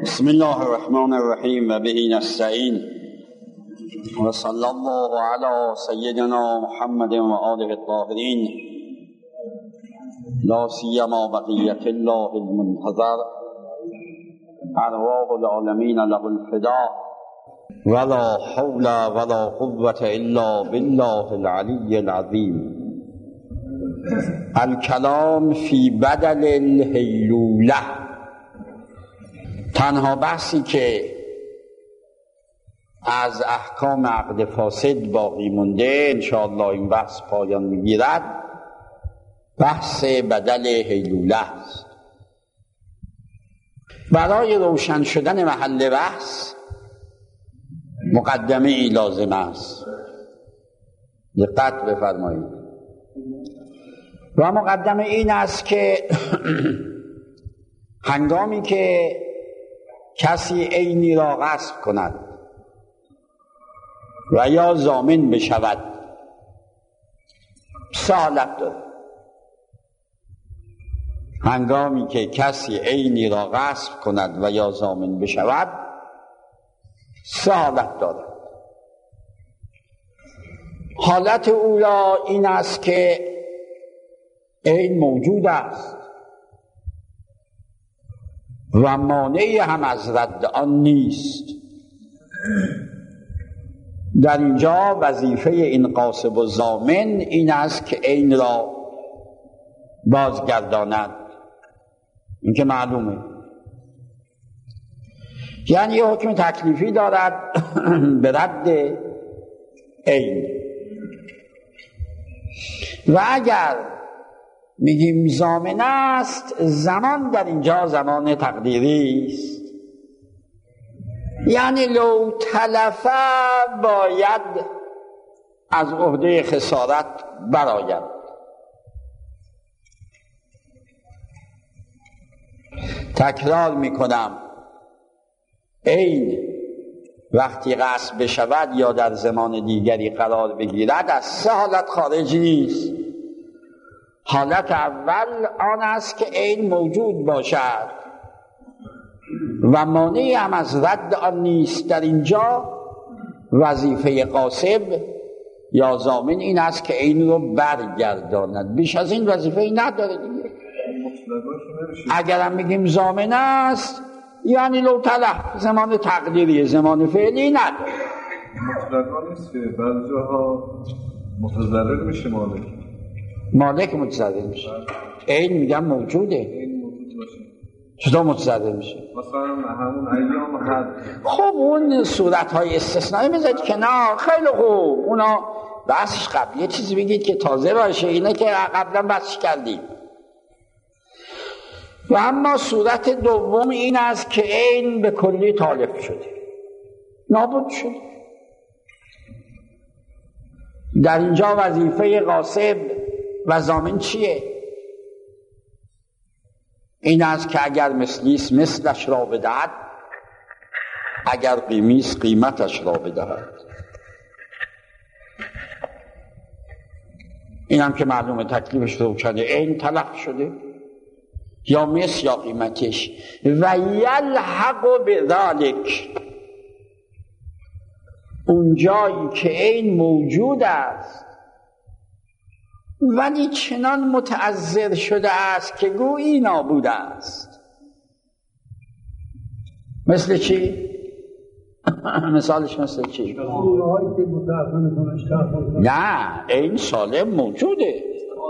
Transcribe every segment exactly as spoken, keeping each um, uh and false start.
بسم الله الرحمن الرحیم و به نستعین و صلی الله علی سیدنا محمد و آله الطاهرین لا سیما بقیة الله المنتظر ارواح العالمین له الفداء ولا حول ولا قوة الا بالله العلی العظیم. الکلام فی بدل الهیلوله، تنها بحثی که از احکام عقد فاسد باقی مونده، انشاءالله این بحث پایان میگیرد، بحث بدل هیلوله است. برای روشن شدن محل بحث مقدمه ای لازم است، دقت بفرمایید. و مقدمه این است که هنگامی که کسی عینی را غصب کند و یا ضامن بشود، سه حالت دارد. هنگامی که کسی عینی را غصب کند و یا ضامن بشود، سه حالت دارد. حالت اولا این است که عین موجود است و مانعی هم از رد آن نیست. در اینجا وظیفه این غاصب و ضامن این است که عین را بازگرداند. این که معلومه، یعنی یه حکم تکلیفی دارد به رد عین. و اگر میگیم ضامن است، زمان در اینجا زمان تقدیری است، یعنی لو تلفه باید از عهده خسارت برآید. تکرار میکنم، عین وقتی غصب بشود یا در زمان دیگری قرار بگیرد، از سه حالت خارج نیست. حالت اول آن است که عین موجود باشد و مانعی هم از رد آن نیست. در اینجا وظیفه غاصب یا ضامن این است که عین رو برگرداند، بیش از این وظیفه ای نداره دیگه. اگرم میگیم ضامن است، یعنی لو تلف، زمان تقدیری، زمان فعلی نداره. مطلقا نیست که بعضی جاها متضرر میشه مالک مالک متضرر میشه. عین میگم موجوده، چطور متضرر میشه؟ مثلا همون ایام حد. خب اون صورتهای استثنایی بذارید کنار، خیلی خوب، اونا بحثش قبل. یه چیزی بگید که تازه باشه، اینه که قبلا بحثش کردیم. و اما صورت دوم این است که عین به کلی تالف شده، نابود شده. در اینجا وظیفه غاصب و ضامن چیه؟ این است که اگر مثلیست مثلش را بدهد، اگر قیمیست قیمتش را بدهد. این هم که معلومه تکلیفش روشنه، عین تلف شده یا مثل یا قیمتش. و یلحق بذلک، اون جایی که عین موجود است ولی چنان متعذر شده است که گویی نابود است. مثل چی؟ مثالش مثل چی؟ نه، عین سالم موجوده.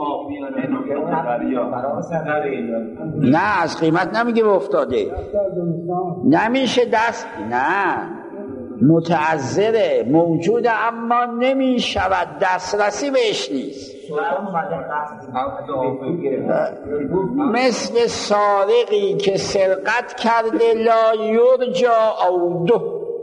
نه، از قیمت نمیگه افتاده، نمیشه دست، نه، متعذره، موجوده اما نمیشود دسترسی بهش نیست. مثل سارقی که سرقت کرده لا یرجا عوده،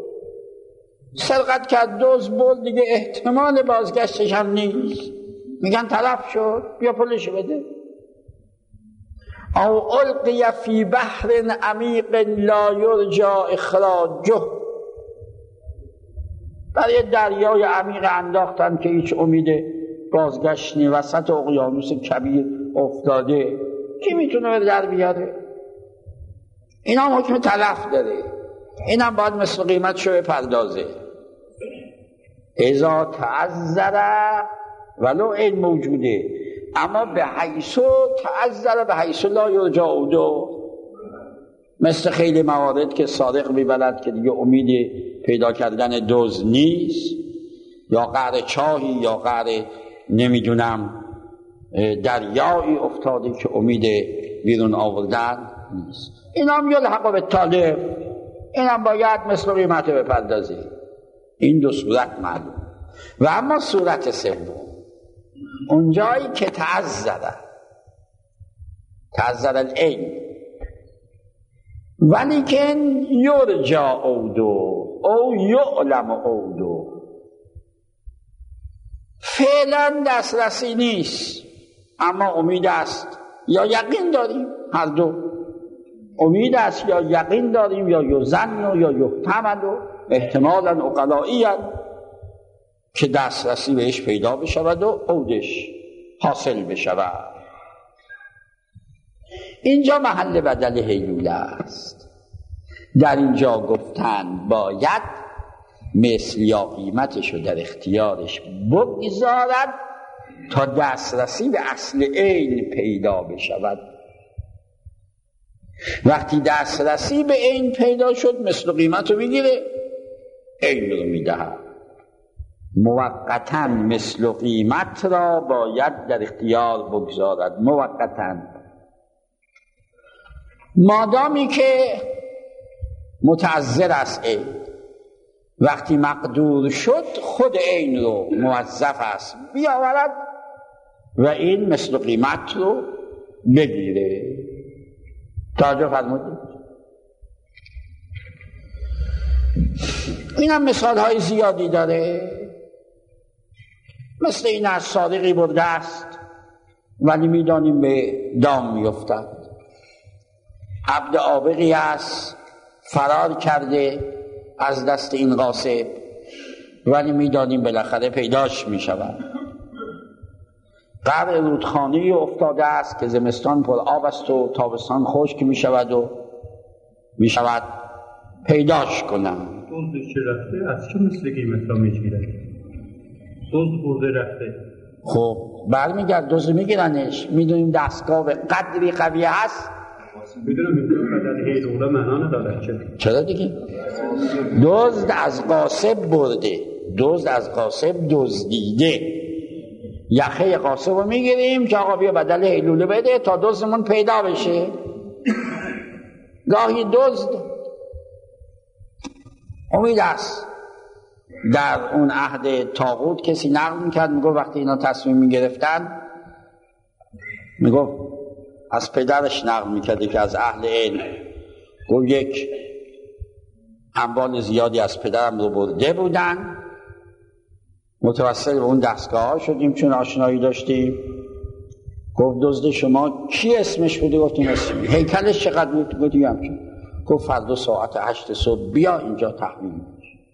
سرقت کرد، دزد برد، دیگه احتمال بازگشتش هم نیست، میگن تلف شد، بیا پولشو بده. او القی فی بحر عمیق لا یرجا اخراجه، در یه دریای عمیق انداختن که هیچ امید بازگشتی، وسط اقیانوس کبیر افتاده، کی میتونه به در بیاره؟ این هم حکم تلف داره، این هم باید مثل قیمت شو بپردازه. اذا تعذر ولو این موجوده، اما به حیث تعذر به حیث لا یرجع عودو، مثل خیلی موارد که سارق میبرد که دیگه امید پیدا کردن دزد نیست، یا قعر چاهی یا قعر نمیدونم دریایی افتاده که امید بیرون آوردن نیست. این هم یلحق بالطالب، این هم باید مثل قیمت بپردازه. این دو صورت معلوم. و اما صورت سوم، اونجایی که تعذر تعذر العین ولیکن یرجع عودو او یعلم عودو، فعلا دسترسی نیست اما امید است یا یقین داریم، هر دو امید است یا یقین داریم، یا یظن یا یحتمل و احتمالا عقلایی که دسترسی بهش پیدا بشود و عودش حاصل بشود. اینجا محل بدل هیوله است. در اینجا گفتن باید مثل یا قیمتشو در اختیارش بگذارد تا دسترسی به اصل عین پیدا بشود. وقتی دسترسی به عین پیدا شد مثل قیمت رو میگیره، عین رو میدهد. موقتاً مثل قیمت را باید در اختیار بگذارد، موقتاً، مادامی که متعذر است عین. وقتی مقدور شد خود عین رو موظف است بیاورد و این مثل قیمت رو بگیره. توجه فرمودید؟ این هم مثال های زیادی داره. مثل این از سارقی برده است ولی میدانیم به دام میافتد. عبد عابقی است فرار کرده از دست این غاصب ولی میدانیم بالاخره پیداش میشود. قبر رودخانه‌ای افتاده است که زمستان پر آب است و تابستان خشک میشود و میشود پیداش کنند. دزدش چه رفته؟ از چه مثل قیمت را میگیرن؟ دزد برده رفته. خب برمیگرد دزد میگیرنش. میدونیم دستگاه به قدری قوی هست. میدونم میدونم بدل هیلوله معنا نداره. چرا؟ چرا دیگه؟ دزد از غاصب برده، دزد از غاصب دزدیده. یخه غاصب رو میگیریم که آقا بیا بدل هیلوله بده تا دزدمون پیدا بشه. گاهی دزد امید است. در اون عهد طاغوت کسی نقل میکرد، میگو وقتی اینا تصمیم میگرفتن، میگو از پدرش نقل میکرده که از اهل علم، گو یک اموال زیادی از پدرم رو برده بودن، متوسل به اون دستگاه ها شدیم چون آشنایی داشتیم. گفت دزد شما کی اسمش بوده؟ گفتیم اسمی. هیکلش چقدر بود؟ گفتیم همچون. گفت فردا ساعت هشت صبح بیا اینجا تحویل بشه.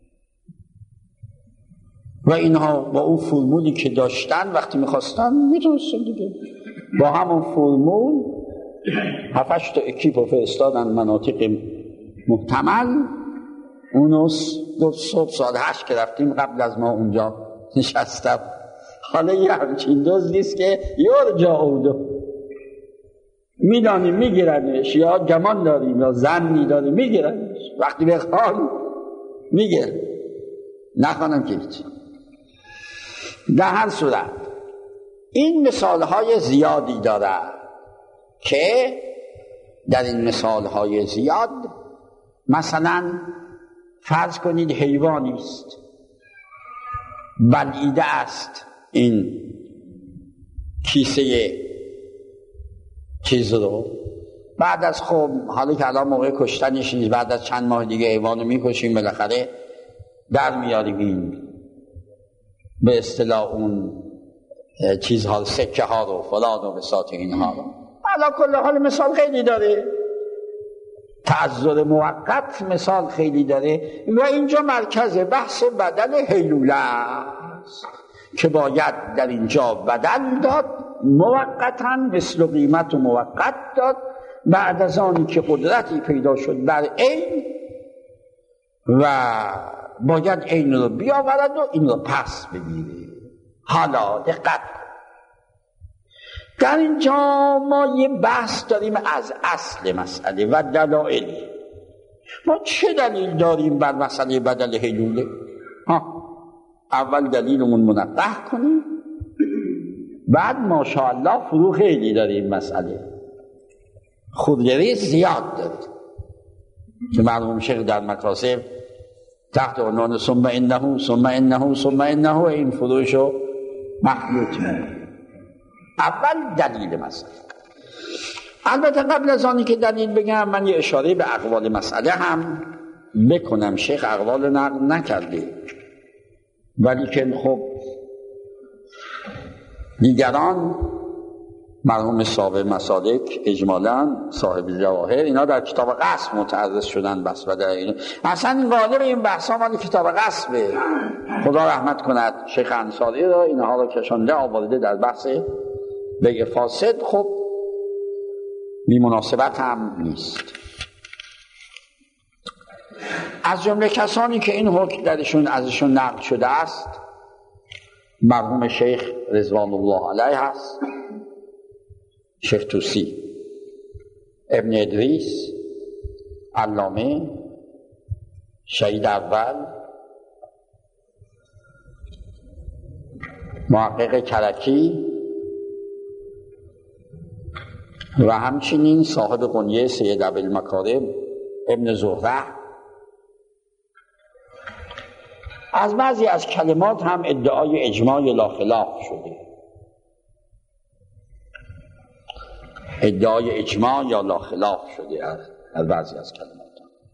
و اینها با اون فرمولی که داشتن وقتی میخواستن میتونستن دیگه با همون فرمول هفتش تا اکیپ رو فرستادن مناطق محتمل. اونو گفت صبح ساعت هشت که رفتیم قبل از ما اونجا نشستم. حالا یه همچین دزدیست که یرجع عودو، میدانیم میگیرنش، یا گمان داریم یا ظنی داریم میگیرنش، وقتی بخوان میگیرن، نخوانم که هیچ. در هر صورت این مثالهای زیادی داره که در این مثالهای زیاد مثلا فرض کنید حیوانی است بلعیده است این کیسه چیز رو، بعد از خب حالا که الان موقع کشتنش نیست، بعد از چند ماه دیگه حیوانو میکشیم بالاخره در میاریم این به اصطلاح اون چیزها سکه ها رو فلان و بساط اینها رو. حالا کل حال مثال خیلی داره، تعذر موقت مثال خیلی داره. و اینجا مرکز بحث بدل هیلوله است که باید در اینجا بدل داد موقتا، مثل قیمت و موقت داد بعد از آنی که قدرتی پیدا شد بر عین و باید عین رو بیاورد و این رو پس بگیره. حالا دقت کن، در اینجا ما یه بحث داریم از اصل مسئله و دلایل. ما چه دلیل داریم بر مسئله بدل هیلوله؟ ها، اول دلیلمون منبه کنیم، بعد ماشاءالله فرو خیلی داریم مسئله خودگری زیاد داریم که مرحوم شیخ در مکاسب تحت عنوان ثم انه ثم انه ثم انه این فروشو مخلوط می‌کنه. اول دلیل مسئله. البته قبل از آنی که دلیل بگم من یه اشاره به اقوال مسئله هم بکنم. شیخ اقوال نقل نکرده، ولی که خب دیگران مرحوم صاحب مسالک اجمالاً صاحب جواهر اینا در کتاب قصب متعرض شدن بس و در این اصلا غالب این بحثا مال کتاب قصبه. خدا رحمت کند شیخ انصاری را اینها را کشانده آورده در بحث بیع فاسد. خب بی مناسبت هم نیست. از جمله کسانی که این حکم درشون ازشون نقل شده است مرحوم شیخ رضوان الله علیه هست، شیخ توسی، ابن ادریس، علامه، شهید اول، محقق کرکی و همچنین صاحب قنیه سید ابوالمکارم ابن زهره. از بعضی از کلمات هم ادعای اجماع لا خلاف شده، ادعای اجماع یا لا خلاف شده از بعضی از کلمات.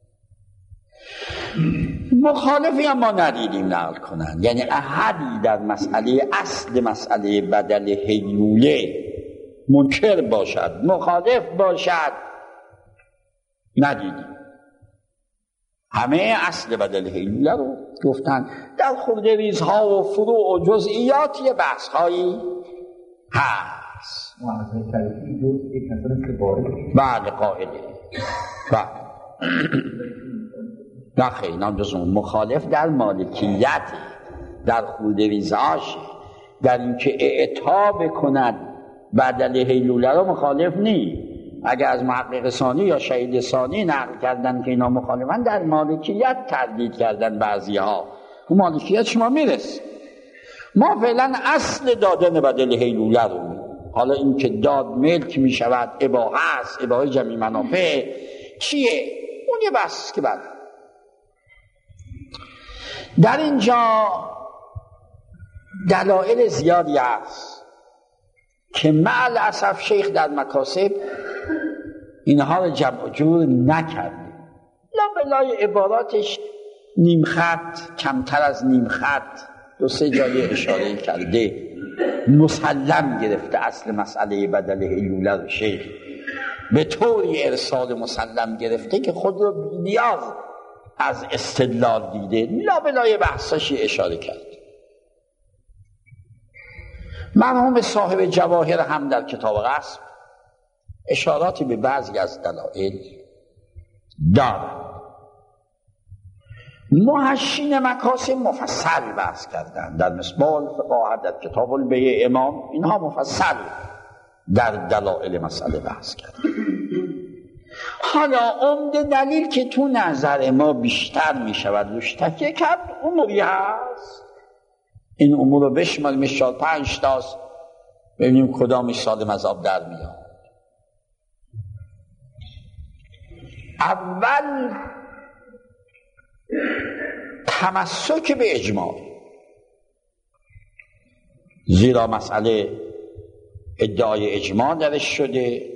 مخالفی هم ما ندیدیم نقل کنن، یعنی احدی در مسئله اصل مسئله بدل هیوله منکر باشد، مخالف باشد، ندیدیم. همه اصل بدل هیوله رو گفتن. در خورده ریزها و فروع و جزئیاتی بحث هایی هست. بعد قائله بعد نخی اینا جزون مخالف در مالکیت، در خورده ریزهاش، در اینکه اعطا بکند بدل هیلوله رو مخالف نی. اگر از محقق ثانی یا شهید ثانی نقل کردن که اینا مخالفن، در مالکیت تردید کردن بعضی ها. اون مالکیت شما میرس. ما فعلا اصل دادن بدل هیلوله رو می. حالا این که داد ملک می شود، اباحه است، اباحه جمعی منافع چیه؟ اون یه بحث که بعد در اینجا دلایل زیادی هست که مع الاسف شیخ در مکاسب اینها رو جمع جور نکرده. لا بلای عباراتش نیم خط، کمتر از نیم خط، دو سه جای اشاره کرده، مسلم گرفته اصل مسئله بدل هیلوله رو شیخ به طوری ارسال مسلم گرفته که خود رو بی‌نیاز از استدلال دیده. لا بلای بحثاشی اشاره کرد. مرحوم صاحب جواهر هم در کتاب قصب اشاراتی به بعضی از دلایل دارد. محشین مکاسب مفصل بحث کردن در مصباح الفقاهه، در کتاب البیع امام، اینها مفصل در دلایل مسئله بحث کردن. حالا عمده دلیل که تو نظر ما بیشتر می شود روش تکیه کرد اموری هست. این امور رو بشماریم، چهار پنج تاست، ببینیم کدامش سالم از آب در میاد. اول تمسک به اجماع، زیرا مسئله ادعای اجماع درش شده،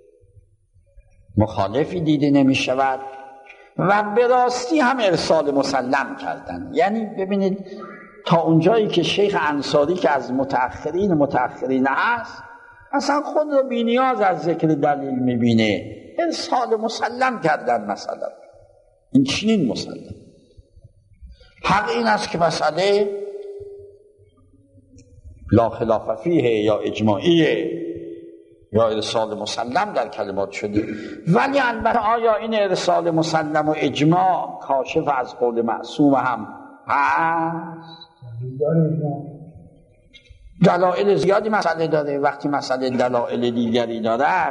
مخالفی دیده نمی شود و به راستی هم ارسال مسلم کردن. یعنی ببینید تا اونجایی که شیخ انصاری که از متأخرین متأخرین هست اصلا خود رو بی نیاز از ذکر دلیل میبینه، ارسال مسلم کردن مسئله. این چنین مسلم حق این است که مسئله لا خلاف فیه یا اجماعیه یا ارسال مسلم در کلمات شده. ولی البته آیا این ارسال مسلم و اجماع کاشف از قول معصوم هم هست؟ دلائل زیادی مسئله داره. وقتی مسئله دلائل دیگری دارد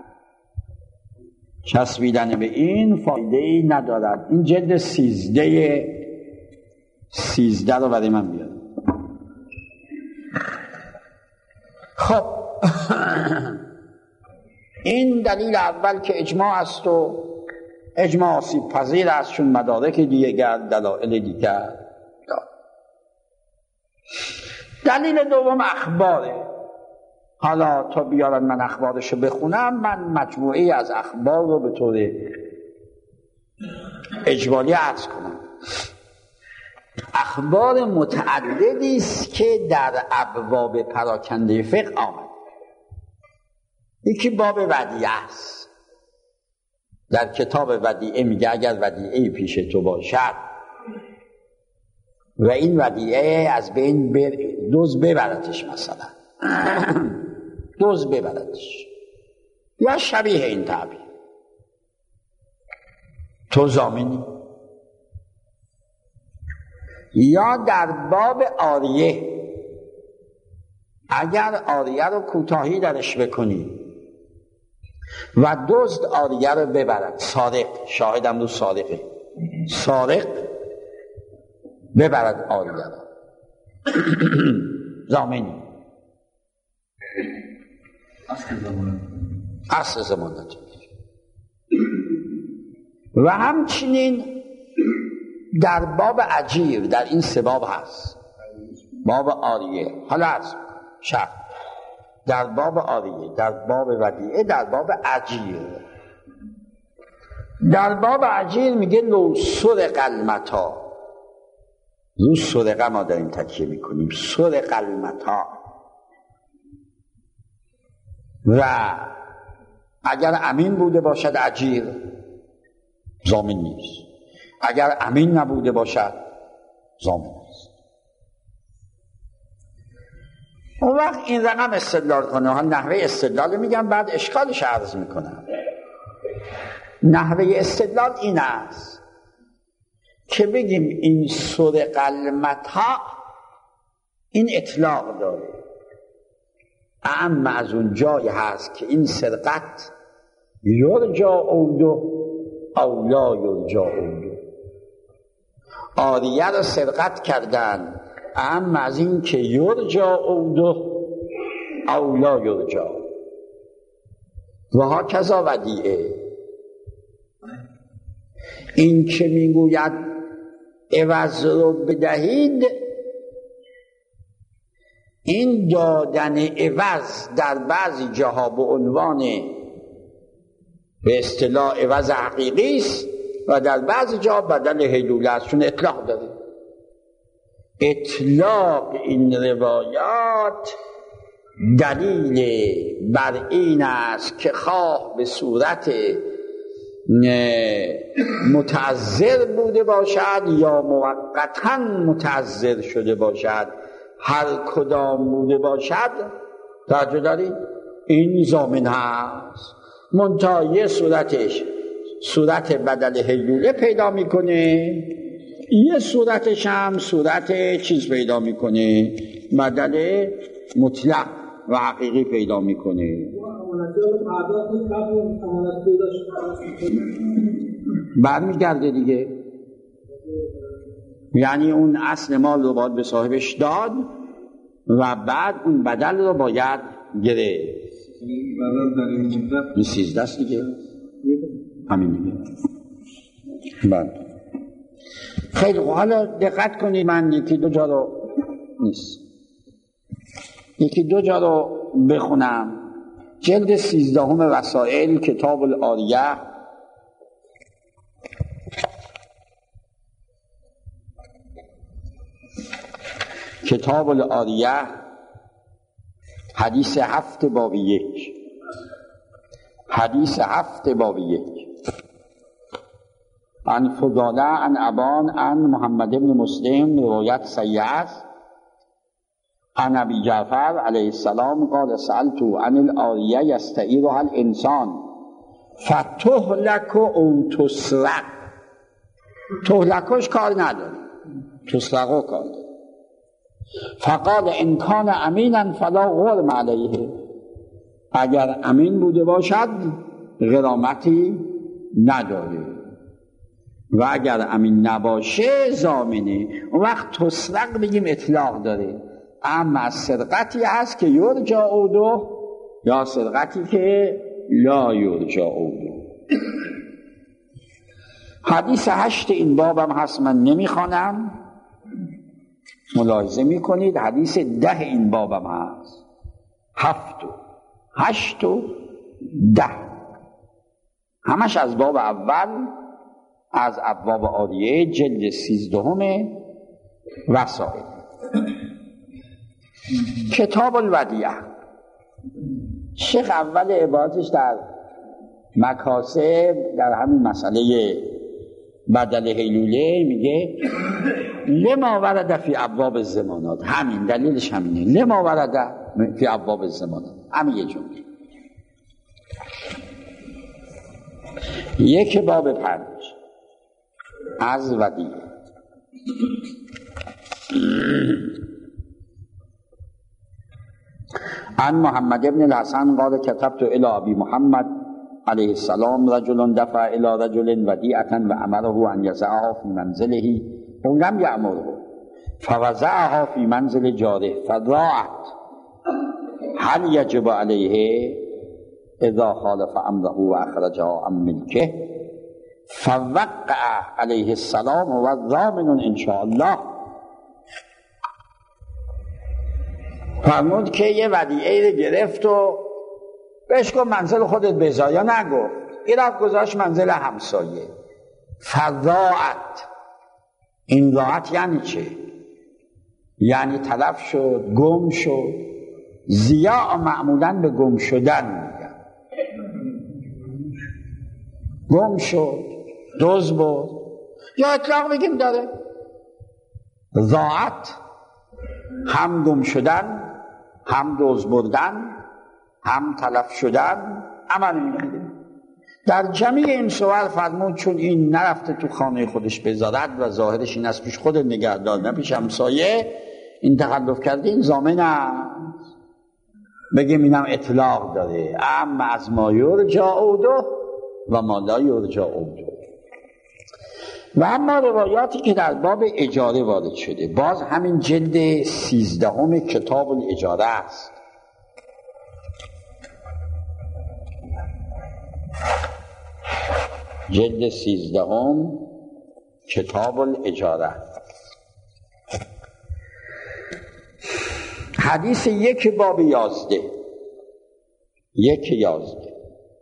چسبیدن به این فایده‌ای ندارد. این جلد سیزده سیزده رو برای من بیاد. خب این دلیل اول که اجماع است و اجماع آسیب پذیر است، چون مدارک دیگر دلائل دیگر دارد. دلیل دوم اخباره. حالا تا بیارن من اخبارشو بخونم، من مجموعی از اخبار رو به طور اجمالی عرض کنم. اخبار متعددی است که در ابواب پراکنده فقه آمد. یکی باب ودیعه است. در کتاب ودیعه میگه اگر ودیعه پیش تو باشد و این ودیعه از بین بر... دوز ببرتش، مثلا دوز ببرتش یا شبیه این تعبیر، تو ضامنی. یا در باب عاریه، اگر عاریه رو کوتاهی درش بکنی و دزد عاریه رو ببرد، سارق، شاهدم رو سارقه، سارق ببرد عاریه رو، ضامنی. اصل ضمانت. و همچنین در باب اجیر، در این سه باب هست، باب عاریه، حالا عرض شرط، در باب عاریه، در باب ودیعه، در باب اجیر. در باب اجیر میگه لو سرق المتاع، رو سرقه ما داریم تکیه میکنیم، سرق المتاع، و اگر امین بوده باشد اجیر ضامن نیست، اگر امین نبوده باشد ضامن است. اون وقت این رقم استدلال کنه. ها نحوه استدلال میگم، بعد اشکالش عرض میکنم. نحوه استدلال این است که بگیم این سرق المتاع این اطلاق داره، اما از اون جایی هست که این سرقت یرجا عودو او لا یرجا عودو. عاریه رو سرقت کردن، اما از این که یرجا عودو او لا یرجا، و ها کذا ودیعه. این که میگوید عوض رو بدهید، این دادن عوض در بعضی جاها به عنوان به اصطلاح عوض حقیقی است و در بعضی جاها بدل هیلوله است، چون اطلاق داره. اطلاق این روایات دلیل بر این است که خواه به صورت متعذر بوده باشد یا موقتاً متعذر شده باشد، هر کدام بوده باشد، توجه دارید، این ضامن هست. منتها یه صورتش صورت بدل هیلوله پیدا میکنه، یه صورتش هم صورت چیز پیدا میکنه، بدل مطلق و حقیقی پیدا میکنه. برمیگرده دیگه، یعنی اون اصل مال رو باید به صاحبش داد و بعد اون بدل رو باید گرفت. این سیزده است دیگه، همین دیگه. بعد خیلی حالا دقت کنید، من یکی دو جا رو نیست یکی دو جا رو بخونم. جلد سیزدهم وسائل، کتاب العاریه، کتاب العاریه، حدیث هفت باب یک، حدیث هفت باب یک. عن فضاله عن ابان عن محمد بن مسلم، روایت صحیح است. عن ابی جعفر علیه السلام قال سألت عن الآریه یستعیرها الانسان فتهلک او تسرق. تهلکش کار نداره، تسرقو کار داره. فقال ان کان امیناً فلا غرم علیه، اگر امین بوده باشد غرامتی نداره و اگر امین نباشه ضامنه. اون وقت تسرق بگیم اطلاق داره، اما سرقتی هست که یرجا عودو یا سرقتی که لا یرجا عودو. حدیث هشت این بابم هست، من نمیخوانم، ملاحظه میکنید. حدیث ده این بابم هست، هفت و هشت و ده، همش از باب اول از ابواب آریه جلد سیزدهم وسائل. کتاب الودیعه، شیخ اول عبارتش در مکاسب در همین مسئله بدل هیلوله میگه لما ورد فی ابواب الضمانات، همین دلیلش همینه، لما ورد فی ابواب الضمانات، همین یه جمله. یک باب پنج از ودیعه. عن محمد ابن الحسن قال كتبت الى ابي محمد علیه السلام رجل دفع الى رجل ودیعة و امره ان یضعها فی منزله او لم یأمره فوضعها فی منزل جاره فضاعت هل یجب علیه اذا خالف امره و اخرجها عن ملکه فوقع علیه السلام و ضامن ان شاء الله. فرمود که یه ودیعه رو گرفت و بهش گفت منزل خودت بذار، یا نگفت، این رفت گذاشت منزل همسایه. فضاعت، این ضاعت یعنی چه؟ یعنی تلف شد، گم شد. ضیاع معمولاً به گم شدن میگن، گم شد، دزد بود، یا اطلاق بگیم داره. ضاعت هم گم شدن، هم دزد بردن، هم تلف شدن، عمل میگیره. در جمعی این صور فرمود چون این نرفته تو خانه خودش بذارد و ظاهرش این است پیش خود نگهدار نه پیش همسایه، این تخلف کرده، این ضامن است. بگیم اینم اطلاق داره، اما از ما یرجا عودو و ما لا یرجا عودو. و اما روایاتی که در باب اجاره وارد شده، باز همین جلد سیزدهم کتاب الاجاره است. جلد سیزدهم کتاب الاجاره، حدیث یک باب یازده، یک یازده.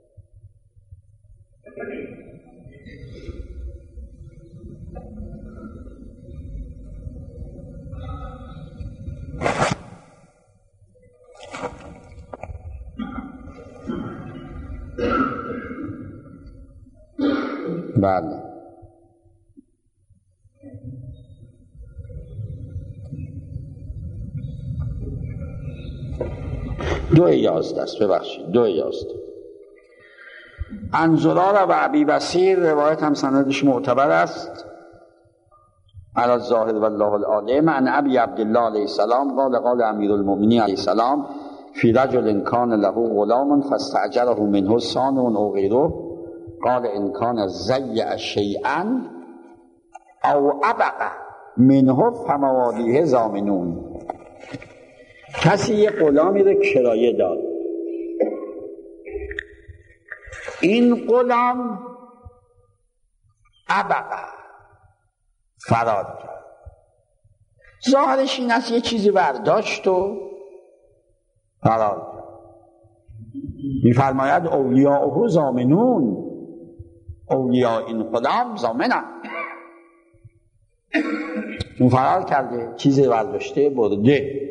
بله، دو یازده است، ببخشید دو یازده. عن زرار و ابی بصیر، روایت هم سندش معتبر است علی الظاهر والله العالم. عن ابی عبدالله علیه السلام قال قال امیر المؤمنین علیه السلام فی رجل کان له غلام فاستأجره منه صانع او غیره قال ان کان ضیع شیئا او ابق منه فموالیه ضامنون. کسی یه غلامی رو کرایه داد، این غلام ابق فرار کرد، ظاهرش این است یه چیزی برداشت و فرار کرد. می‌فرماید اولیاءه ضامنون، اولیاء این غلام ضامنن. اون فرار کرده، چیزی برداشته برده.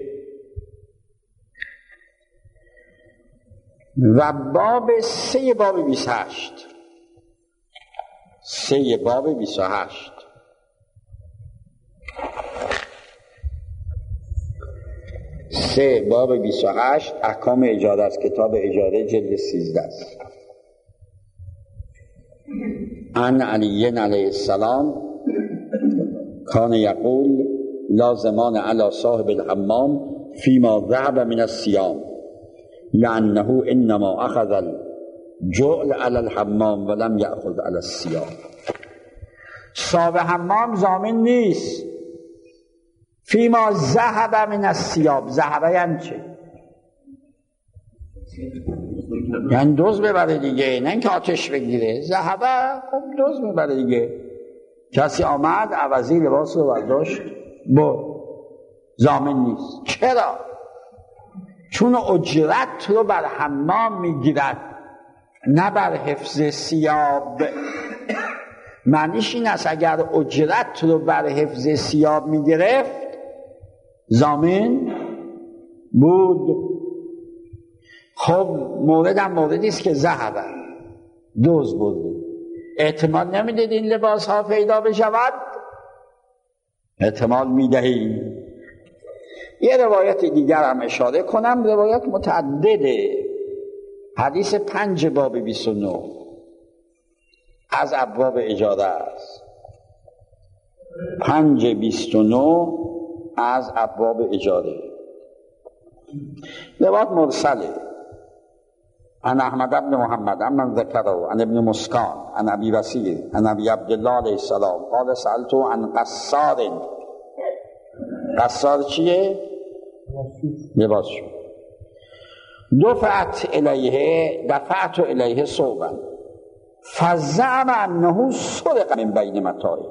و باب سه باب بیست و هشت، سه باب بیست و هشت. سه باب بیست و هشت احکام اجاره است، کتاب اجاره جلد سیزده است. عن علی علیه السلام کان یقول لا ضمان علی صاحب الحمام فیما ذهب من الصیام لانه انما اخذ الجعل علی الحمام ولم یأخذ علی الصیام. صاحب حمام ضامن نیست فیما ذهب من الصیام. ذهب یعنی چه؟ یعنی دوز ببره دیگه، نه اینکه آتش بگیره. ذهب خب دوز ببره دیگه. کسی آمد عوضی لباس رو برداشت برد، ضامن نیست. چرا؟ چون اجرت رو بر حمام میگیرد نه بر حفظ ثیاب. معنیش این است اگر اجرت رو بر حفظ ثیاب میگرفت ضامن بود. خب موردم موردی است که ذهب دوز برده. احتمال نمیدید این لباس ها پیدا بشود؟ احتمال میدهی. یه روایت دیگر هم اشاره کنم، روایت متعدده. حدیث پنج باب بیست و نه از ابواب اجاره است. پنج بیست و نه از ابواب اجاره. روایت مرسله عن احمد بن محمد عن ذکره عن ابن مسکان عن ابی وسیع عن ابی عبدالله علیه السلام قال سألتو عن قصار. قصار چیه؟ لباس شو. دفعت الیه دفعت الیه صوبا فزعم انه سرق من بین متاعه.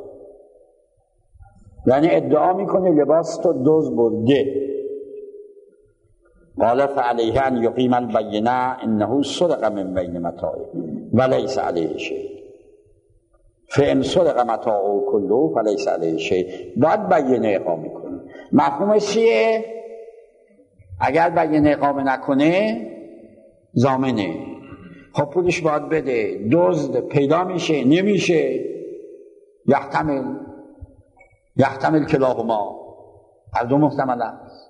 یعنی ادعا میکنه لباس تو دوز برده. قال فعلیه ان یقیم البینه انه سرق من بین متاعه ولیس علیه شیء فان سرق متاعه کله فلیس علیه شیء. باید بینه اقامه کنه. مفهومش چیه؟ اگر بینه اقامه نکنه ضامنه. خب پولش باید بده. دزد پیدا میشه نمیشه، یحتمل یحتمل کلاهما، هر دو محتمل است.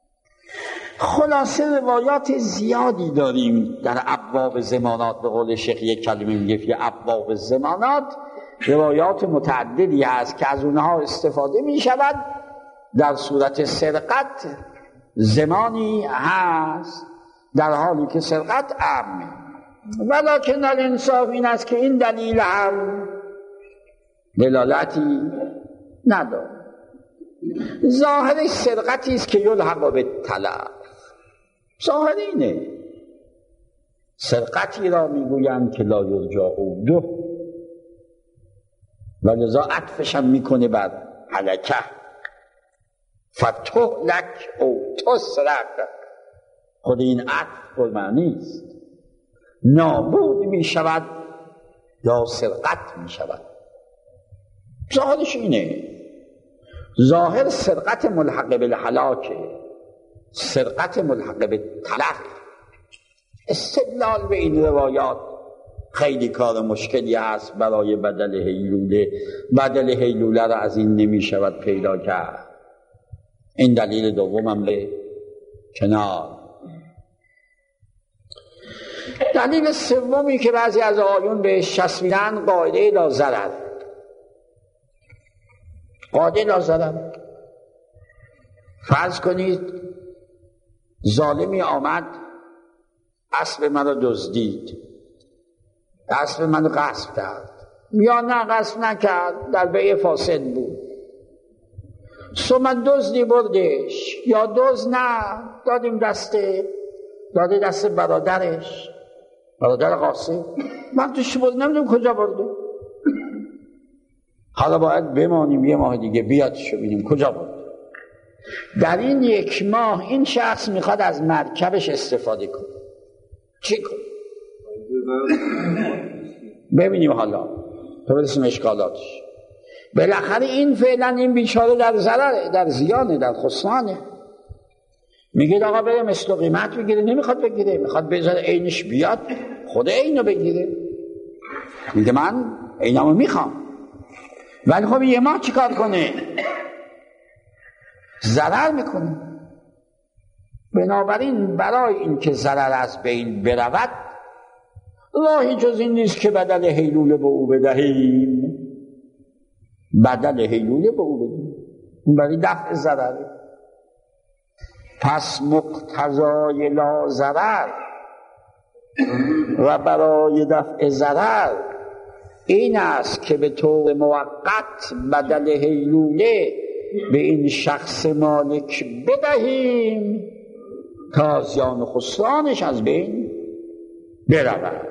خلاصه روایات زیادی داریم در ابواب ضمانات. به قول شیخ یک کلمه میگه فی ابواب ضمانات روایات متعددی است که از اونها استفاده میشود. در صورت سرقت زمانی هست در حالی که سرقت امن. ولکن الانصاف این است که این دلیل هم دلالتی نداره. ظاهرش سرقتی است که یلحق بالتلف. ظاهر اینه. سرقتی را میگویند که لا یرجع عوده و لذا عطفش هم میکنه بر هلکه فتهلک او تسرق. خود این عطف پر معنی است. نابود میشود یا سرقت میشود. ظاهرش اینه. ظاهر سرقت ملحق بالهلاکه، سرقت ملحق بالتلف. استدلال به این روایات خیلی کار مشکلی است برای بدل هیلوله. بدل هیلوله را از این نمی شود پیدا کرد. این دلیل دومم به کنار. دلیل سومی که بعضی از آیون بهش چسبیدن قاعده لا ضرر. قاعده لا ضرر. فرض کنید ظالمی آمد اسب من رو دزدید، اسب من رو غصب کرد، یا نه غصب نکرد، در بیع فاسد بود، ثم دزدی بردش، یا دزد نه دادیم دست داده دست برادرش، برادر قاسم. من توش بود نمیدونم کجا برده. حالا باید بمانیم یه ماه دیگه بیادشو ببینیم کجا برده. در این یک ماه این شخص میخواد از مرکبش استفاده کنه. چی کنه؟ ببینیم حالا تو برسیم اشکالاتش. بالاخره این فعلا این بیچاره در ضرره، در زیانه، در خسرانه. میگه آقا بره مثل قیمت بگیره، نمیخواد بگیره، میخواد بذاره عینش بیاد خود عینو بگیره. میگه من عینمو میخوام، ولی خب یه ماه چیکار کنه؟ ضرر میکنه. بنابراین برای اینکه ضرر از بین برود راهی جز این نیست که بدل حیلوله به او بدهیم، بدل حیلوله به او بدهیم، برای دفع ضرره. پس مقتضای لا ضرر و برای دفع ضرر این است که به طور موقت بدل حیلوله به این شخص مالک بدهیم تا زیان و خسرانش از بین برود.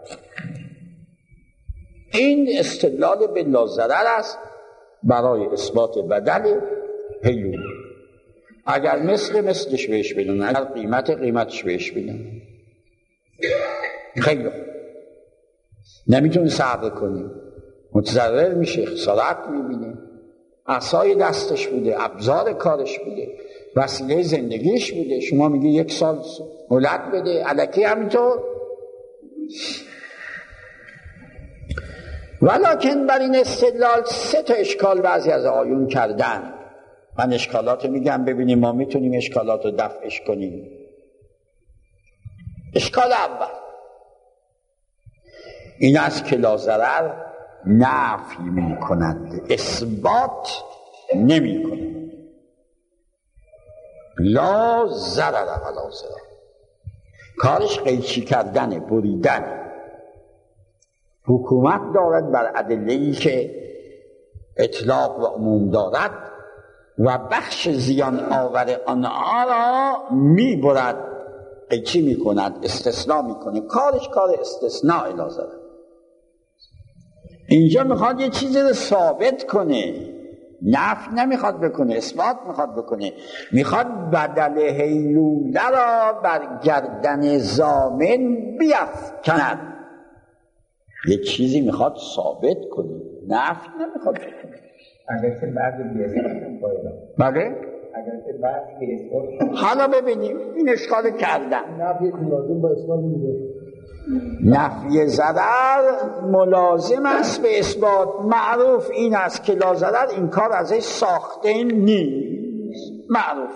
این استدلال به لا ضرر است برای اثبات بدل حیلوله. اگر مثل مثلش بهش بدن، اگر قیمت قیمتش بهش بدن، خیلی خوب، نمیتونه صبر کنی، متضرر میشه، خسارت میبینه، عصای دستش بوده، ابزار کارش بوده، وسیله زندگیش بوده، شما میگی یک سال مهلت بده، الکی همینطور. ولکن بر این استدلال سه تا اشکال بعضی از آیون کردن. من اشکالات میگم ببینیم ما میتونیم اشکالات رو دفعش کنیم. اشکال اول این است که لا ضرر نفی می کند، اثبات نمی کند. لا ضرر ولا ضرر، کارش قیچی کردن، بریدن. حکومت دارد بر ادله‌ای که اطلاق و عموم دارد و بخش زیان آور آنها را می برد، قیچی می کند، استثناء می کنه. کارش کار استثناء لا ضرر. اینجا میخواد یه چیزی رو ثابت کنه، نفی نمیخواد بکنه، اثبات میخواد بکنه. میخواد بدل حیلوله را بر گردن ضامن بیفکند. یه چیزی میخواد ثابت کنه، نفی نمیخواد بکنه. اگر که بعد بی‌اثبات باید. بله؟ اگر که بعد بی‌اثبات. حالا ببینیم این اشکال کردن. نفی ملازم با اثبات میشه. نفی ضرر ملازم است به اثبات. معروف این است که لا ضرر این کار ازش ساخته نیست، معروف.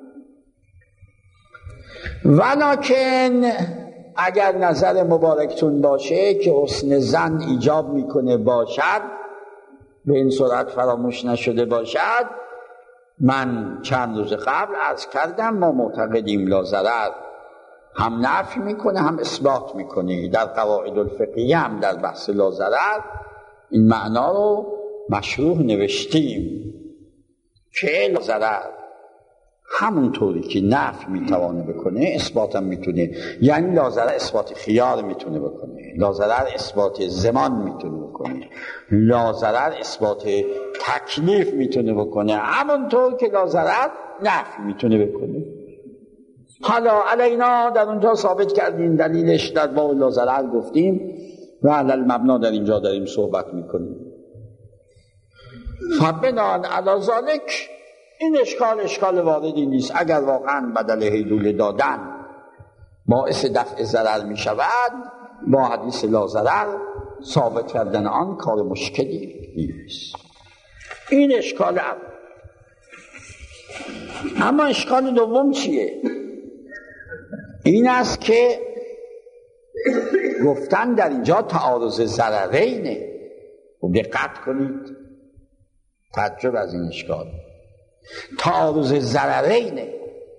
ولکن اگر نظر مبارکتون باشه که حسن ظن ایجاب میکنه باشد، به این صورت فراموش نشده باشد، من چند روز قبل عرض کردم ما معتقدیم لا ضرر هم نفی میکنه هم اثبات میکنه. در قواعد الفقهیه هم در بحث لا ضرر این معنا رو مشروح نوشتیم که لا ضرر همونطوری که نفی میتوانه بکنه اثبات هم میتونه. یعنی لا ضرر اثبات خیار میتونه بکنه، لا ضرر اثبات زمان میتونه بکنه، لا ضرر اثبات تکلیف میتونه بکنه، همونطور که لا ضرر نفی میتونه بکنه. حالا علینا در اونجا ثابت کردیم، دلیلش در باب لا ضرر گفتیم و علی المبنا در اینجا داریم صحبت میکنیم. فبنان علی ذالک این اشکال اشکال واردی نیست. اگر واقعا بدل حیلوله دادن باعث دفع ضرر می شود، با حدیث لا ضرر ثابت کردن آن کار مشکلی نیست. این اشکال اول. اما اشکال دوم چیه؟ این است که گفتن در اینجا تعارض ضررینه. و دقت کنید، تعجب از این اشکال، تعارض ضررینه.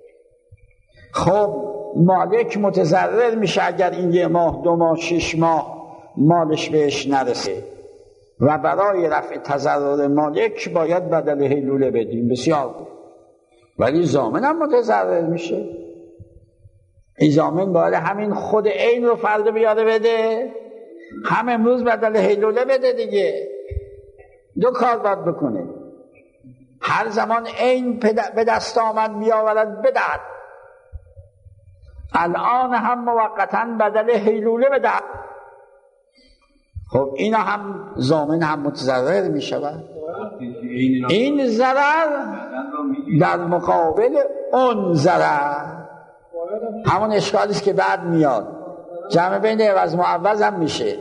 خب مالک متضرر میشه اگر این یه ماه دو ماه شش ماه مالش بهش نرسه و برای رفع تضرر مالک باید بدل حیلوله بدیم، بسیار بود. ولی ضامن هم متضرر میشه. این ضامن باید همین خود عین رو فرد بیاره بده، هم امروز بدل حیلوله بده دیگه. دو کار باید بکنه، هر زمان عین به دست آمد بیاورد بدهد، الان هم موقتاً بدل حیلوله بدهد. خب اینا هم ضامن هم متضرر می شود. این ضرر در مقابل اون ضرر همون اشکالی است که بعد میاد، جمع بین عوض معوض هم میشه.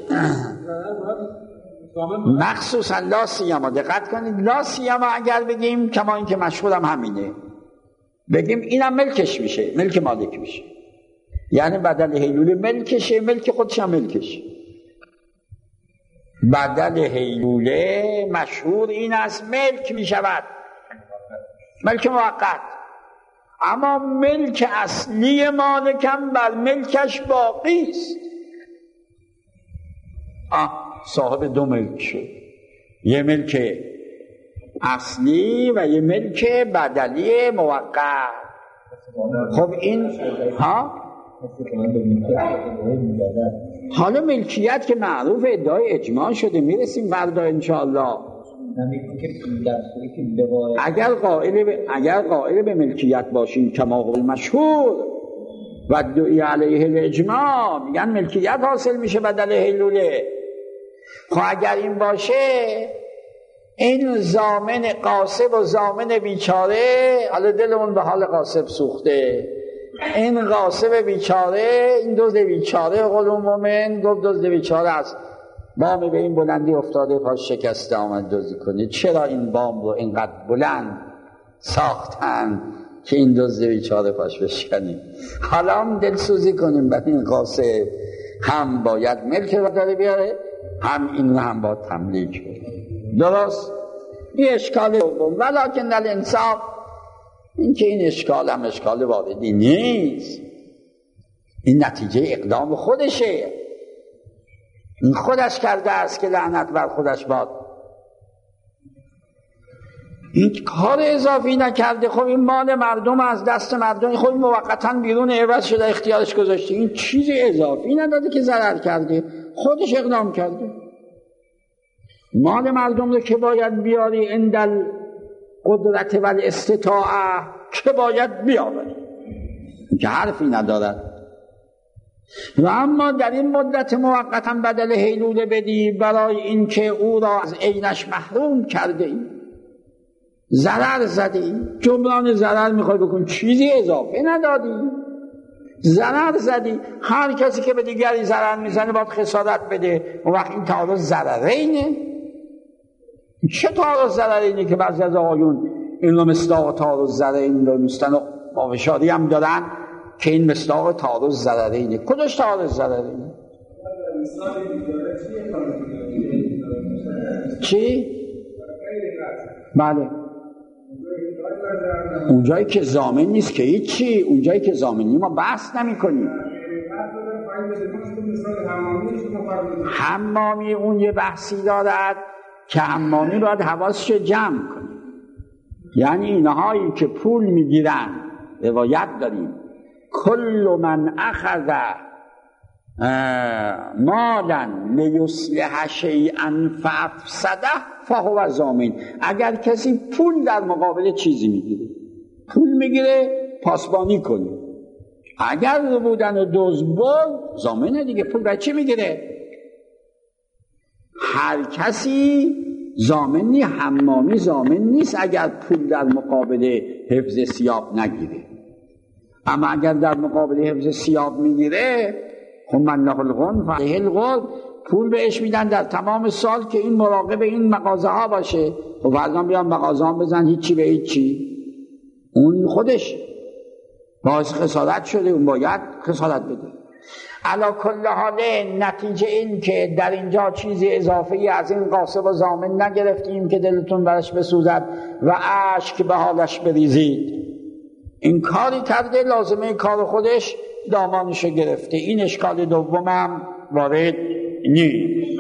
مخصوصا لا سیما، دقت کنید، لا سیما اگر بگیم کما این که مشهورم همینه، بگیم اینم ملکش میشه، ملک مالک میشه، یعنی بدل هیلوله ملکشه، ملک خودش هم ملکشه. بدل هیلوله مشهور این است ملک میشود، ملک موقت. اما ملک اصلی مالکم بر ملکش باقی است. آه صاحب دو ملک شد، یه ملک اصلی و یه ملک بدلی موقت. خب این ها حالا ملکیت که معروف ادعای اجماع شده، میرسیم فردا انشاءالله. اگر قائل به اگر قائل به ملکیت باشیم کما هو مشهور و دعی علیه الاجماع، میگن ملکیت حاصل میشه بدل هیلوله. خب اگر این باشه، این ضامن قاصب و ضامن بیچاره، حالا دلمون به حال قاصب سوخته، این قاصب بیچاره، این دزد بیچاره، قول مومن گفت دزد بیچاره است، بام به این بلندی افتاده پاش شکسته آمد دزدی کنه. چرا این بام رو اینقدر بلند ساختن که این دزد بیچاره پاش بشکنه؟ حالا هم دلسوزی کنیم برای این قاصب، هم باید ملک رو داره بیاره، هم این هم با تملیک کنه. درست؟ این اشکال دوم. ولکن الانصاف این که این اشکال هم اشکال واردی نیست، این نتیجه اقدام خودشه، این خودش کرده است که لعنت بر خودش باد. این کار اضافی نکرده. خب این مال مردم از دست مردم، خب موقتا بیرون عوض شده اختیارش گذاشته، این چیز اضافی نداده که ضرر کرده، خودش اقدام کرده. مال مردم رو که باید بیاری اندل قدرت و استطاعه که باید بیاری، که حرفی ندارد. و اما در این مدت موقتا بدل هیلوله بدی برای اینکه او را از عینش محروم کرده ای، ضرر زده ای، جبران ضرر میخوای بکن، چیزی اضافه ندادی، ضرر زدی. هر کسی که به دیگری ضرر میزنه باید خسارت بده. و وقت این تعارض ضررینه. چه تعارض ضررینه که بعضی از آقایون این رو مصداق تعارض ضررین رو میستن و ماوشاری هم دارن که این مصداق تعارض ضررینه. کدوش تعارض ضررینه؟ چی؟ بله، اونجایی که ضامن نیست که هیچی، اونجایی که ضامنی ما بحث نمی کنیم. حمامی اون یه بحثی دارد که حمامی باید حواسش جمع کنه. یعنی اینهایی که پول میگیرن، روایت داریم کل من اخذ مالا لیصلح شیئا فافسده فهو ضامن. اگر کسی پول در مقابل چیزی میگیره، پول میگیره پاسبانی کنه، اگر رو بودن و دزد بود ضامنه دیگه. پول برای چی میگیره؟ هر کسی ضامن نی، حمامی ضامن نیست اگر پول در مقابل حفظ ثیاب نگیره. اما اگر در مقابل حفظ ثیاب میگیره، خب من له الغنم فعلیه الغرم، پول بهش میدن در تمام سال که این مراقب این مغازه ها باشه. و بعضا بیان مغازه ها بزن هیچی به هیچی، اون خودش باعث خسارت شده، اون باید خسارت بده. علا کل حال نتیجه این که در اینجا چیزی اضافی از این قاصب و ضامن نگرفتیم که دلتون برش بسوزد و اشک به حالش بریزید. این کاری کرده، لازمه کار خودش دامانشو گرفته. این اشکال دومم وارد نیست.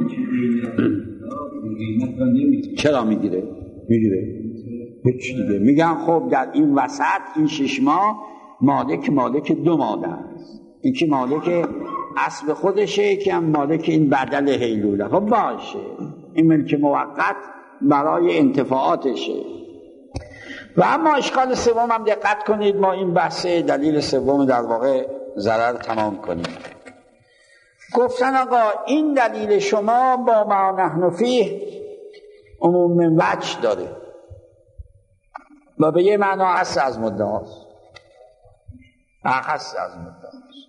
چرا میگیره؟ میگیره هیچ دیگه. میگن خب در این وسط این شش ماه مالک مالک دو ماده است، یکی مالک اصل خودشه، یکی هم مالک این بدل هیلوله. خب باشه، این ملک موقت برای انتفاعاتشه. و اما اشکال سوم هم دقت کنید، ما این بحث دلیل سوم در واقع ضرر تمام کنیم. گفتن آقا این دلیل شما با ما نحن فیه عموم وجه داره و به یه معنا اصل از مدعاست، اخص از مدعاست.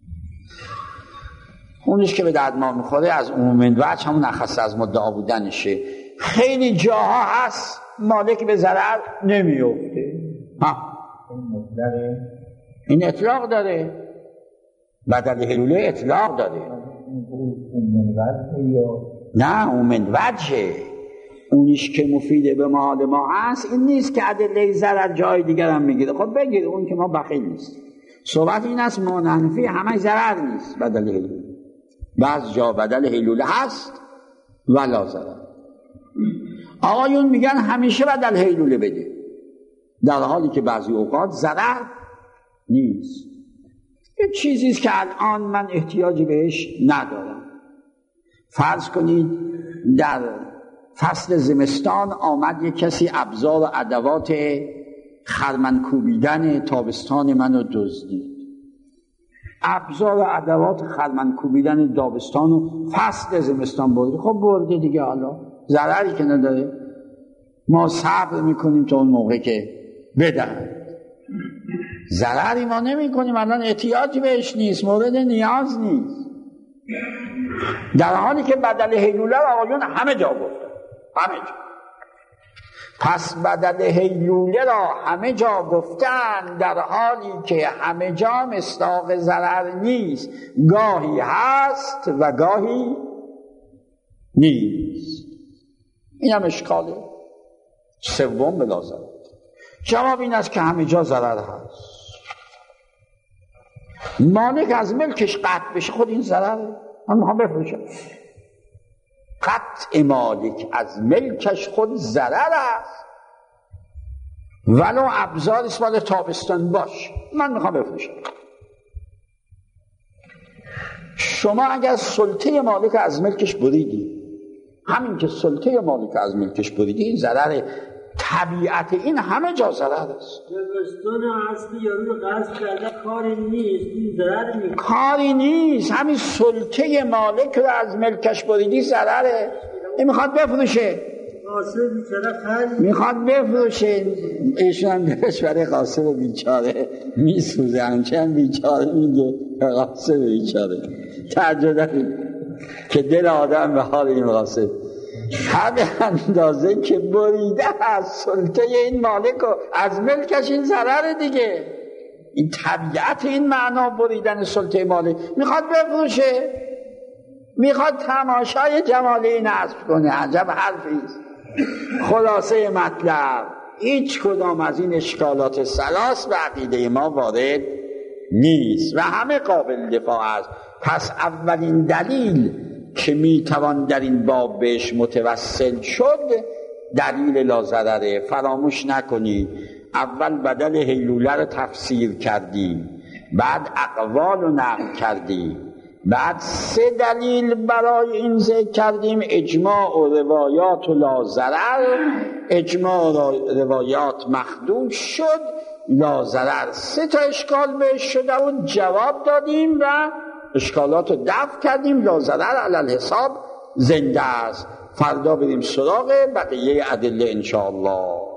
اونش که به درد ما میخوره از عموم وجه همون اخص از مدعا بودنشه. خیلی جاها هست مالک به ضرر نمیفته. ها این مطلقه این اطلاق داره، بدل حلوله اطلاق داره. اون منوضه یا نه اون من وجهه، اونیش که مفیده به حال ما هست این نیست که ادله ضرر جای دیگر هم میگیره. خب بگیر اون که ما بخیل نیست. صحبت این است مانحنفی همه ضرر نیست بدل حلوله، بعض جا بدل حلوله هست ولا ضرر. آقایون میگن همیشه بدل حلوله بده، در حالی که بعضی اوقات ضرر نیست. یه چیزیست که الان من احتیاجی بهش ندارم. فرض کنید در فصل زمستان آمد یک کسی ابزار و ادوات خرمن کوبیدن تابستان منو دزدید. ابزار و ادوات خرمن کوبیدن تابستان و فصل زمستان برده. خب برده دیگه، حالا ضرری که نداره، ما صبر میکنیم تا اون موقع که بدن. ضرری ما نمی کنیم، الان احتیاجی بهش نیست، مورد نیاز نیست. در حالی که بدل حیلوله را آقایون همه جا گفتن، همه جا. پس بدل حیلوله را همه جا گفتن در حالی که همه جا مصداق ضرر نیست، گاهی هست و گاهی نیست. این هم اشکاله. سوم بلا ضرر. جواب این است که همه جا ضرر هست. مالک از ملکش قطع بشه خود این ضرره، من میخوام بفروشم. قطع مالک از ملکش خود ضرر است، ولو ابزار اسمال تابستان باش، من میخوام بفروشم. شما اگر سلطه مالک از ملکش بریدی، همین که سلطه مالک از ملکش بریدی، این ضرر طبیعت این همه جا ضرر است. زمستان اصلی یارو قصد کرده کاری نیست، این ضرر نیست. کاری نیست، همین سلطه مالک رو از ملکش بریدی ضرره. این میخواد بفروشه، قاسم بیچاره خرید میخواد بفروشه. ایشون هم درش برای قاسم بیچاره میسوزه، همچنان بیچاره میگه قاسم بیچاره. تعجب دارید که دل آدم به حال این قاسم همه اندازه که بریده از سلطه این مالک و از ملکش این ضرر دیگه. این طبیعت این معنا بریدن سلطه مالک. میخواد بفروشه، میخواد تماشای جمال این نصب کنه. عجب حرفیست. خلاصه مطلب هیچ کدام از این اشکالات ثلاث به عقیده ما وارد نیست و همه قابل دفاع است. پس اولین دلیل که میتوان در این باب بهش متوسل شد دلیل لازرره. فراموش نکنی اول بدل حیلوله رو تفسیر کردیم، بعد اقوال رو نقل کردیم، بعد سه دلیل برای این ذکر کردیم: اجماع و روایات و لازرر. اجماع و روایات مخدوش شد، لازرر. سه تا اشکال بهش شده و جواب دادیم و اشکالات رو دفع کردیم. لازرر علی الحساب زنده است. فردا بریم سراغ بقیه ادله انشاءالله.